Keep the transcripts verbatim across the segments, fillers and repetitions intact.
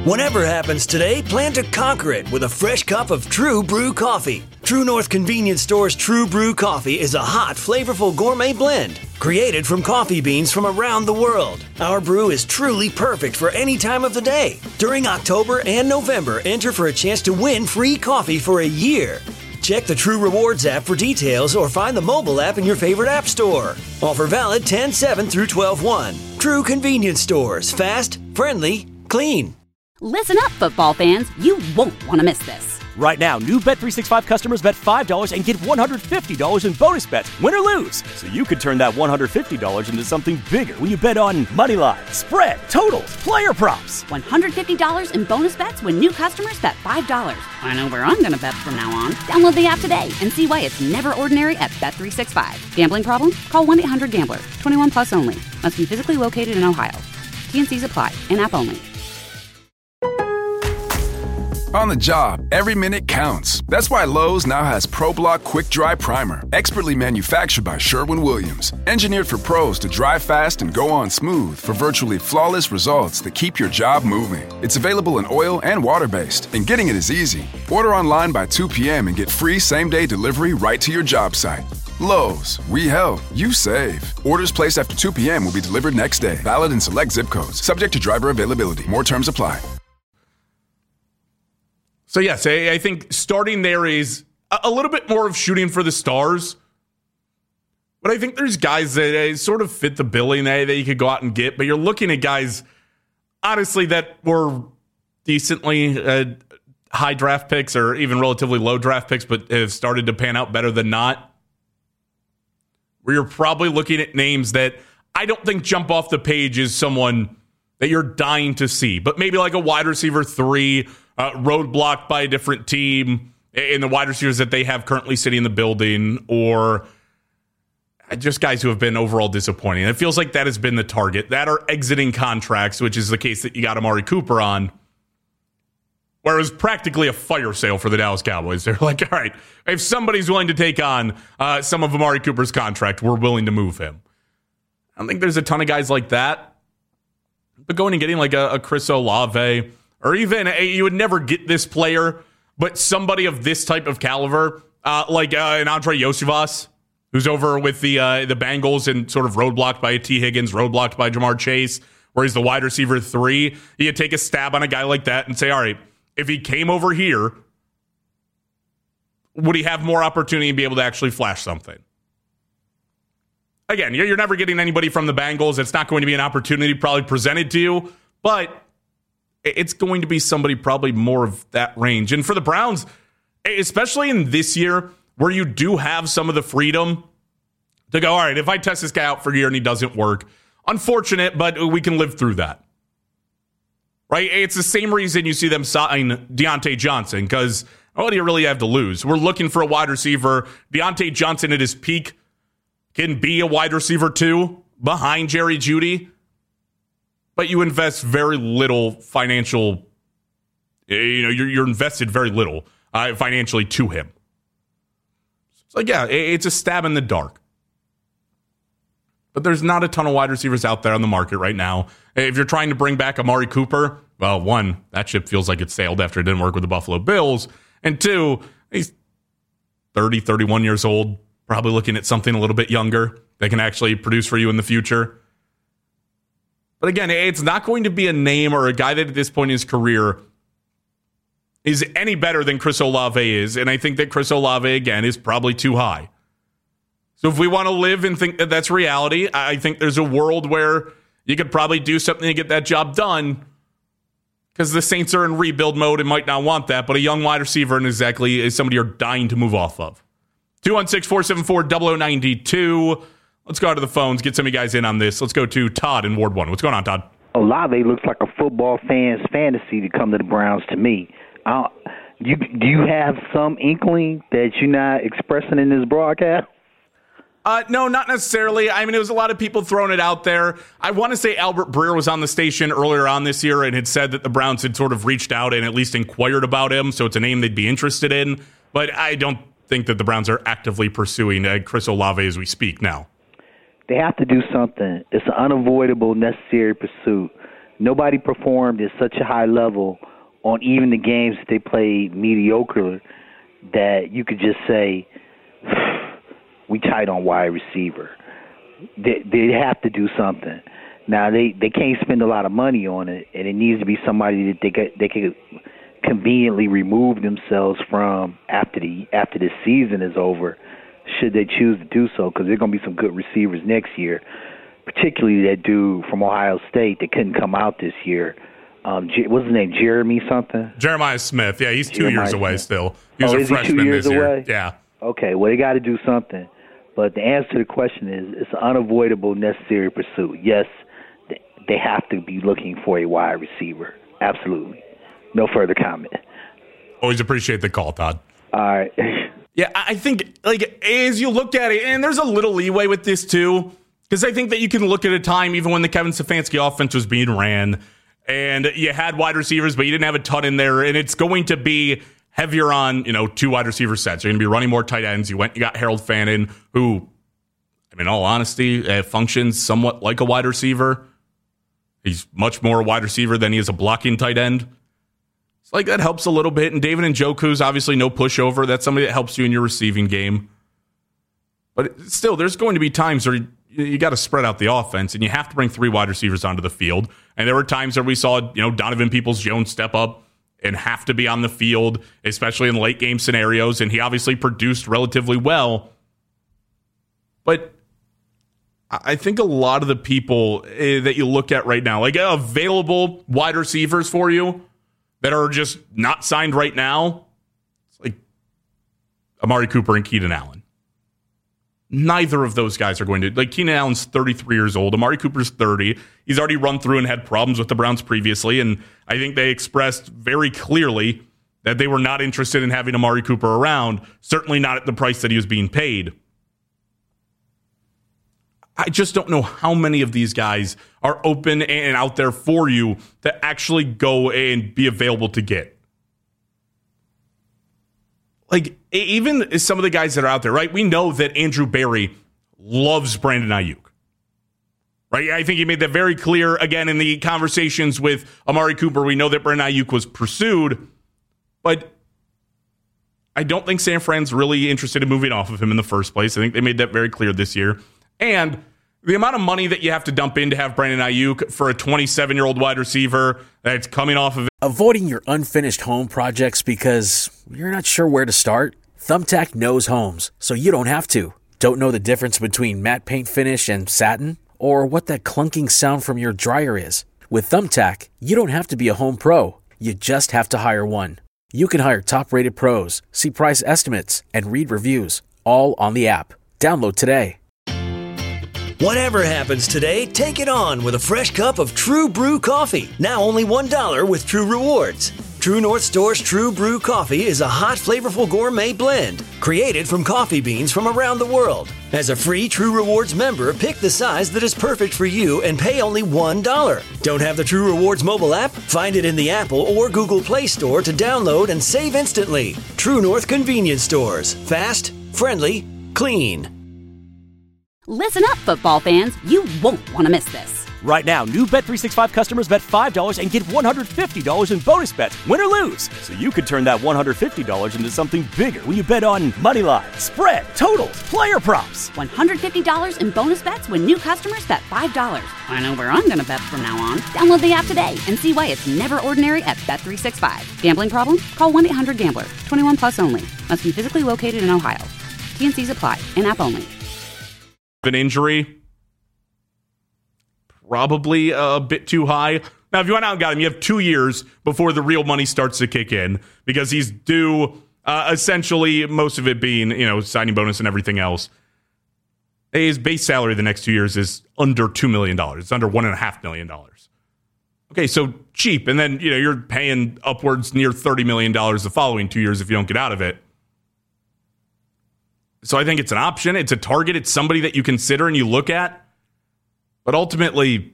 Whatever happens today, plan to conquer it with a fresh cup of True Brew coffee. True North Convenience Store's True Brew coffee is a hot, flavorful gourmet blend created from coffee beans from around the world. Our brew is truly perfect for any time of the day. During October and November, enter for a chance to win free coffee for a year. Check the True Rewards app for details or find the mobile app in your favorite app store. Offer valid ten seven through twelve one. True Convenience Stores. Fast, friendly, clean. Listen up, football fans. You won't want to miss this. Right now, new Bet three sixty-five customers bet five dollars and get one hundred fifty dollars in bonus bets, win or lose. So you could turn that one hundred fifty dollars into something bigger when you bet on money line, spread, totals, player props. one hundred fifty dollars in bonus bets when new customers bet five dollars. I know where I'm going to bet from now on. Download the app today and see why it's never ordinary at Bet three sixty-five. Gambling problem? Call one eight hundred gambler. twenty-one plus only. Must be physically located in Ohio. T and C's apply. In-app only. On the job, every minute counts. That's why Lowe's now has ProBlock Quick Dry Primer, expertly manufactured by Sherwin-Williams. Engineered for pros to dry fast and go on smooth for virtually flawless results that keep your job moving. It's available in oil and water-based, and getting it is easy. Order online by two p.m. and get free same-day delivery right to your job site. Lowe's, we help, you save. Orders placed after two p.m. will be delivered next day. Valid in select zip codes. Subject to driver availability. More terms apply. So, yes, I, I think starting there is a, a little bit more of shooting for the stars. But I think there's guys that uh, sort of fit the billing that, that you could go out and get. But you're looking at guys, honestly, that were decently uh, high draft picks or even relatively low draft picks, but have started to pan out better than not. Where you're probably looking at names that I don't think jump off the page as someone that you're dying to see. But maybe like a wide receiver three, Uh, roadblocked by a different team in the wide receivers that they have currently sitting in the building, or just guys who have been overall disappointing. It feels like that has been the target. That are exiting contracts, which is the case that you got Amari Cooper on, where it was practically a fire sale for the Dallas Cowboys. They're like, all right, if somebody's willing to take on uh, some of Amari Cooper's contract, we're willing to move him. I don't think there's a ton of guys like that. But going and getting like a, a Chris Olave, or even, a, you would never get this player, but somebody of this type of caliber, uh, like uh, an Andre Iosivas, who's over with the uh, the Bengals and sort of roadblocked by a T. Higgins, roadblocked by Jamar Chase, where he's the wide receiver three. You could take a stab on a guy like that and say, all right, if he came over here, would he have more opportunity and be able to actually flash something? Again, you're, you're never getting anybody from the Bengals. It's not going to be an opportunity probably presented to you, but it's going to be somebody probably more of that range. And for the Browns, especially in this year, where you do have some of the freedom to go, all right, if I test this guy out for a year and he doesn't work, unfortunate, but we can live through that. Right? It's the same reason you see them sign Deontay Johnson, because what do you really have to lose? We're looking for a wide receiver. Deontay Johnson at his peak can be a wide receiver too, behind Jerry Jeudy. But you invest very little financial, you know, you're, you're invested very little uh, financially to him. So, yeah, it's a stab in the dark. But there's not a ton of wide receivers out there on the market right now. If you're trying to bring back Amari Cooper, well, one, that ship feels like it sailed after it didn't work with the Buffalo Bills. And two, he's thirty, thirty-one years old, probably looking at something a little bit younger that can actually produce for you in the future. But again, it's not going to be a name or a guy that at this point in his career is any better than Chris Olave is. And I think that Chris Olave, again, is probably too high. So if we want to live and think that that's reality, I think there's a world where you could probably do something to get that job done, because the Saints are in rebuild mode and might not want that. But a young wide receiver and exactly is somebody you're dying to move off of. two one six, four seven four, zero zero nine two. Let's go out to the phones, get some of you guys in on this. Let's go to Todd in Ward one. What's going on, Todd? Olave looks like a football fan's fantasy to come to the Browns to me. Uh, you, do you have some inkling that you're not expressing in this broadcast? Uh, no, not necessarily. I mean, it was a lot of people throwing it out there. I want to say Albert Breer was on the station earlier on this year and had said that the Browns had sort of reached out and at least inquired about him, so it's a name they'd be interested in. But I don't think that the Browns are actively pursuing uh, Chris Olave as we speak now. They have to do something. It's an unavoidable, necessary pursuit. nobody performed at such a high level on even the games that they played mediocre that you could just say, we tight on wide receiver. They, they have to do something. Now, they, they can't spend a lot of money on it, and it needs to be somebody that they could, they could conveniently remove themselves from after the after the season is over, should they choose to do so, because there are going to be some good receivers next year, particularly that dude from Ohio State that couldn't come out this year. Um, what's his name, Jeremy something? Jeremiah Smith. Yeah, he's two Jeremiah years away Smith. still. He was oh, a is he freshman two years this away? year. Yeah. Okay, well, they got to do something. But the answer to the question is, it's an unavoidable, necessary pursuit. Yes, they have to be looking for a wide receiver. Absolutely. No further comment. Always appreciate the call, Todd. All right. Yeah, I think, like, as you look at it, and there's a little leeway with this, too, because I think that you can look at a time, even when the Kevin Stefanski offense was being ran, and you had wide receivers, but you didn't have a ton in there, and it's going to be heavier on, you know, two wide receiver sets. You're going to be running more tight ends. You went, you got Harold Fannin, who, I mean, in all honesty, uh, functions somewhat like a wide receiver. He's much more a wide receiver than he is a blocking tight end. It's like that helps a little bit. And David Njoku's obviously no pushover. That's somebody that helps you in your receiving game. But still, there's going to be times where you, you got to spread out the offense, and you have to bring three wide receivers onto the field. And there were times where we saw, you know, Donovan Peoples-Jones step up and have to be on the field, especially in late game scenarios. And he obviously produced relatively well. But I think a lot of the people that you look at right now, like available wide receivers for you that are just not signed right now, it's like Amari Cooper and Keenan Allen. Neither of those guys are going to, like, Keenan Allen's thirty-three years old. Amari Cooper's thirty. He's already run through and had problems with the Browns previously, and I think they expressed very clearly that they were not interested in having Amari Cooper around, certainly not at the price that he was being paid. I just don't know how many of these guys are open and out there for you to actually go and be available to get. Like, even some of the guys that are out there, right? We know that Andrew Berry loves Brandon Ayuk. Right? I think he made that very clear, again, in the conversations with Amari Cooper. We know that Brandon Ayuk was pursued, but I don't think San Fran's really interested in moving off of him in the first place. I think they made that very clear this year. And the amount of money that you have to dump in to have Brandon Ayuk for a twenty-seven-year-old wide receiver that's coming off of it. Avoiding your unfinished home projects because you're not sure where to start? Thumbtack knows homes, so you don't have to. Don't know the difference between matte paint finish and satin? Or what that clunking sound from your dryer is? With Thumbtack, you don't have to be a home pro. You just have to hire one. You can hire top-rated pros, see price estimates, and read reviews, all on the app. Download today. Whatever happens today, take it on with a fresh cup of True Brew Coffee. Now only one dollar with True Rewards. True North Store's True Brew Coffee is a hot, flavorful gourmet blend created from coffee beans from around the world. As a free True Rewards member, pick the size that is perfect for you and pay only one dollar. Don't have the True Rewards mobile app? Find it in the Apple or Google Play Store to download and save instantly. True North Convenience Stores. Fast, friendly, clean. Listen up, football fans. You won't want to miss this. Right now, new Bet three sixty-five customers bet five dollars and get one hundred fifty dollars in bonus bets, win or lose. So you could turn that one hundred fifty dollars into something bigger when you bet on money line, spread, totals, player props. one hundred fifty dollars in bonus bets when new customers bet five dollars. I know where I'm going to bet from now on. Download the app today and see why it's never ordinary at Bet three sixty-five. Gambling problem? Call one eight hundred gambler. twenty-one plus only. Must be physically located in Ohio. T and C's apply. In-app only. An injury, probably a bit too high. Now, if you went out and got him, you have two years before the real money starts to kick in because he's due, uh, essentially, most of it being, you know, signing bonus and everything else. His base salary the next two years is under two million dollars. It's under one point five million dollars. Okay, so cheap. And then, you know, you're paying upwards near thirty million dollars the following two years if you don't get out of it. So I think it's an option. It's a target. It's somebody that you consider and you look at. But ultimately,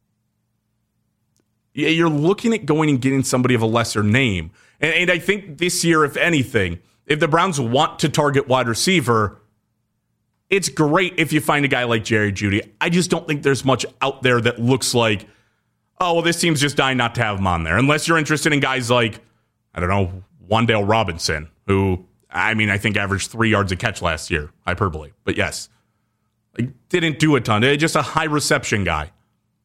you're looking at going and getting somebody of a lesser name. And, and I think this year, if anything, if the Browns want to target wide receiver, it's great if you find a guy like Jerry Jeudy. I just don't think there's much out there that looks like oh, well, this team's just dying not to have him on there. Unless you're interested in guys like, I don't know, Wan'Dale Robinson, who, I mean, I think averaged three yards a catch last year. Hyperbole. But yes, like, didn't do a ton. Just a high reception guy.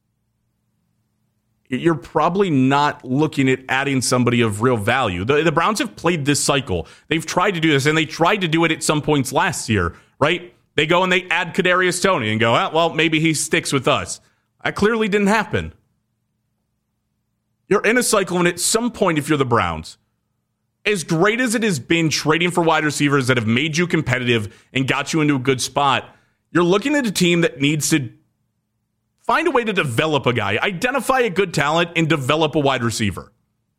You're probably not looking at adding somebody of real value. The, the Browns have played this cycle. They've tried to do this, and they tried to do it at some points last year, right? They go and they add Kadarius Toney and go, ah, well, maybe he sticks with us. That clearly didn't happen. You're in a cycle, and at some point, if you're the Browns, as great as it has been trading for wide receivers that have made you competitive and got you into a good spot, you're looking at a team that needs to find a way to develop a guy, identify a good talent, and develop a wide receiver.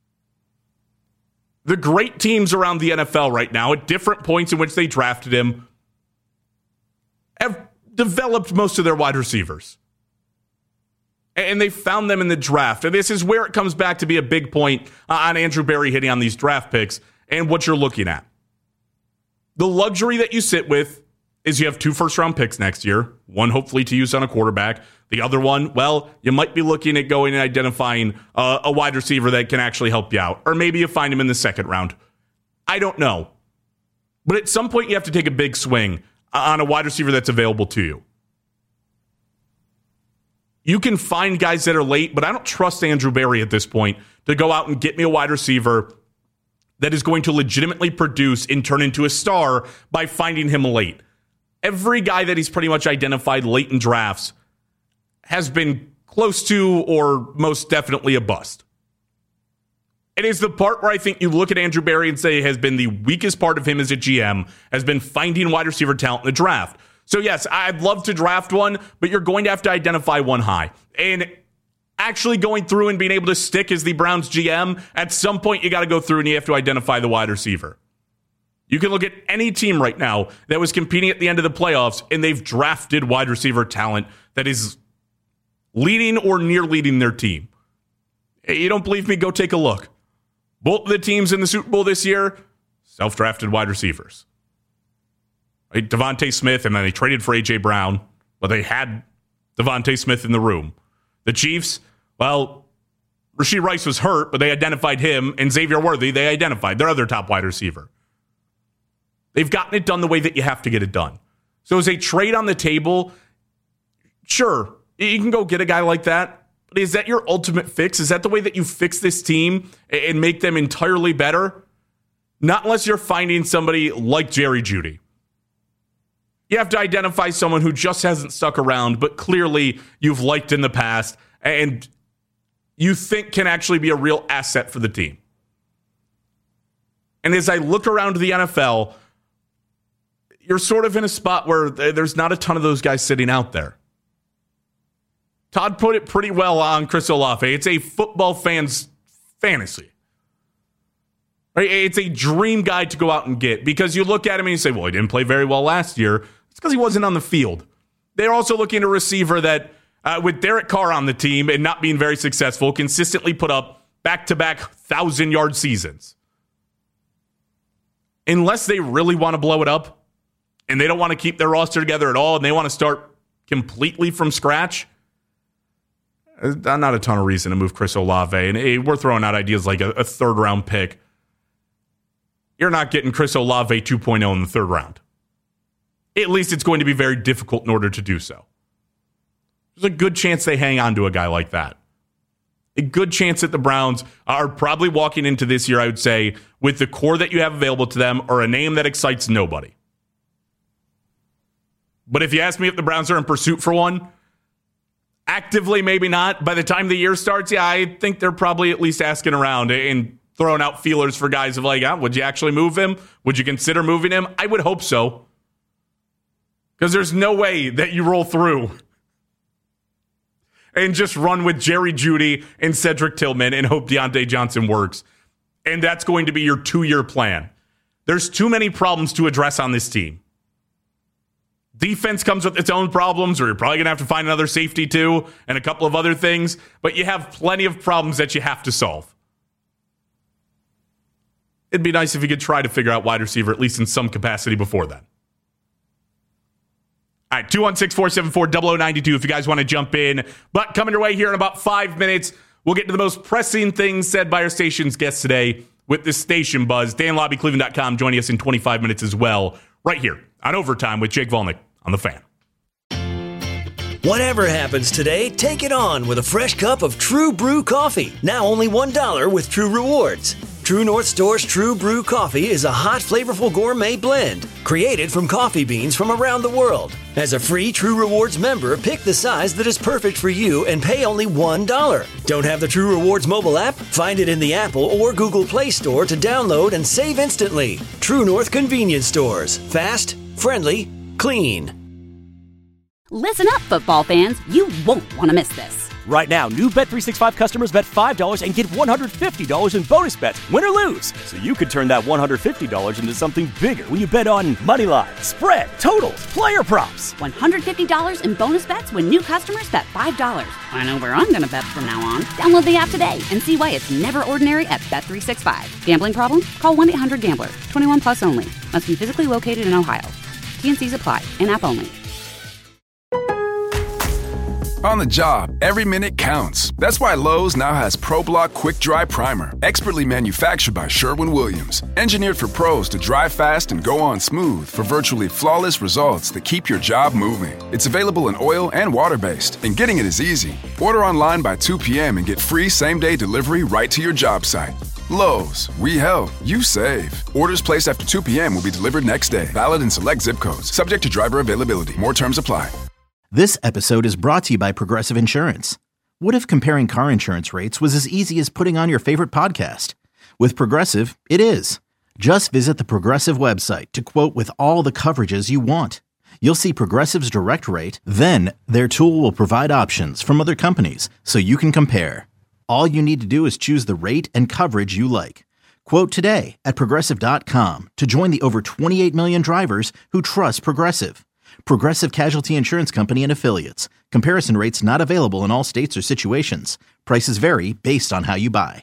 The great teams around the N F L right now, at different points in which they drafted him, have developed most of their wide receivers. And they found them in the draft. And this is where it comes back to be a big point on Andrew Berry hitting on these draft picks and what you're looking at. The luxury that you sit with is you have two first-round picks next year, one hopefully to use on a quarterback. The other one, well, you might be looking at going and identifying uh, a wide receiver that can actually help you out. Or maybe you find him in the second round. I don't know. But at some point, you have to take a big swing on a wide receiver that's available to you. You can find guys that are late, but I don't trust Andrew Berry at this point to go out and get me a wide receiver that is going to legitimately produce and turn into a star by finding him late. Every guy that he's pretty much identified late in drafts has been close to or most definitely a bust. It is the part where I think you look at Andrew Berry and say has been the weakest part of him as a G M, has been finding wide receiver talent in the draft. So yes, I'd love to draft one, but you're going to have to identify one high. And actually going through and being able to stick as the Browns G M, at some point you got to go through and you have to identify the wide receiver. You can look at any team right now that was competing at the end of the playoffs, and they've drafted wide receiver talent that is leading or near leading their team. You don't believe me? Go take a look. Both of the teams in the Super Bowl this year, self-drafted wide receivers. Right? Devontae Smith, and then they traded for A J Brown, but they had Devontae Smith in the room. The Chiefs, well, Rashee Rice was hurt, but they identified him, and Xavier Worthy, they identified their other top wide receiver. They've gotten it done the way that you have to get it done. So as a trade on the table, sure, you can go get a guy like that, but is that your ultimate fix? Is that the way that you fix this team and make them entirely better? Not unless you're finding somebody like Jerry Jeudy. You have to identify someone who just hasn't stuck around, but clearly you've liked in the past and you think can actually be a real asset for the team. And as I look around the N F L, you're sort of in a spot where there's not a ton of those guys sitting out there. Todd put it pretty well on Chris Olave. It's a football fan's fantasy. Right? It's a dream guy to go out and get because you look at him and you say, well, he didn't play very well last year. It's because he wasn't on the field. They're also looking at a receiver that, uh, with Derek Carr on the team and not being very successful, consistently put up back-to-back thousand-yard seasons. Unless they really want to blow it up and they don't want to keep their roster together at all and they want to start completely from scratch, not a ton of reason to move Chris Olave. And hey, we're throwing out ideas like a, a third-round pick. You're not getting Chris Olave two point oh in the third round. At least it's going to be very difficult in order to do so. There's a good chance they hang on to a guy like that. A good chance that the Browns are probably walking into this year, I would say, with the core that you have available to them or a name that excites nobody. But if you ask me if the Browns are in pursuit for one, actively maybe not. By the time the year starts, yeah, I think they're probably at least asking around and throwing out feelers for guys of like, ah, would you actually move him? Would you consider moving him? I would hope so. Because there's no way that you roll through and just run with Jerry Jeudy and Cedric Tillman and hope Deontay Johnson works. And that's going to be your two-year plan. There's too many problems to address on this team. Defense comes with its own problems, or you're probably going to have to find another safety too, and a couple of other things. But you have plenty of problems that you have to solve. It'd be nice if you could try to figure out wide receiver, at least in some capacity before then. All right, two one six, four seven four, zero zero nine two if you guys want to jump in. But coming your way here in about five minutes, We'll get to the most pressing things said by our station's guests today with this station buzz. Dan Lobby, Cleveland dot com, joining us in twenty-five minutes as well, right here on Overtime with Jake Volnick on The Fan. Whatever happens today, take it on with a fresh cup of True Brew coffee. Now only one dollar with True Rewards. True North Store's True Brew Coffee is a hot, flavorful gourmet blend created from coffee beans from around the world. As a free True Rewards member, pick the size that is perfect for you and pay only one dollar. Don't have the True Rewards mobile app? Find it in the Apple or Google Play Store to download and save instantly. True North Convenience Stores. Fast, friendly, clean. Listen up, football fans. You won't want to miss this. Right now, new Bet three sixty-five customers bet five dollars and get one hundred fifty dollars in bonus bets, win or lose. So you could turn that one hundred fifty dollars into something bigger when you bet on money line, spread, totals, player props. one hundred fifty dollars in bonus bets when new customers bet five dollars. I know where I'm going to bet from now on. Download the app today and see why it's never ordinary at Bet three sixty-five. Gambling problem? Call one eight hundred gambler. twenty-one plus only. Must be physically located in Ohio. T and C's apply. In-app only. On the job, every minute counts. That's why Lowe's now has ProBlock Quick Dry Primer, expertly manufactured by Sherwin-Williams. Engineered for pros to dry fast and go on smooth for virtually flawless results that keep your job moving. It's available in oil and water-based, and getting it is easy. Order online by two p.m. and get free same-day delivery right to your job site. Lowe's, we help, you save. Orders placed after two p.m. will be delivered next day. Valid in select zip codes. Subject to driver availability. More terms apply. This episode is brought to you by Progressive Insurance. What if comparing car insurance rates was as easy as putting on your favorite podcast? With Progressive, it is. Just visit the Progressive website to quote with all the coverages you want. You'll see Progressive's direct rate, then their tool will provide options from other companies so you can compare. All you need to do is choose the rate and coverage you like. Quote today at Progressive dot com to join the over twenty-eight million drivers who trust Progressive. Progressive Casualty Insurance Company and Affiliates. Comparison rates not available in all states or situations. Prices vary based on how you buy.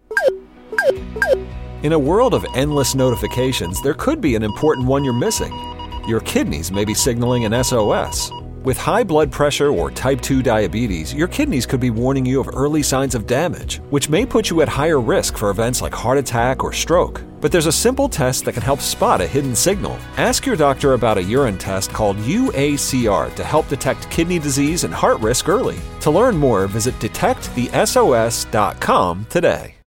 In a world of endless notifications, there could be an important one you're missing. Your kidneys may be signaling an S O S. With high blood pressure or type two diabetes, your kidneys could be warning you of early signs of damage, which may put you at higher risk for events like heart attack or stroke. But there's a simple test that can help spot a hidden signal. Ask your doctor about a urine test called U A C R to help detect kidney disease and heart risk early. To learn more, visit detect the S O S dot com today.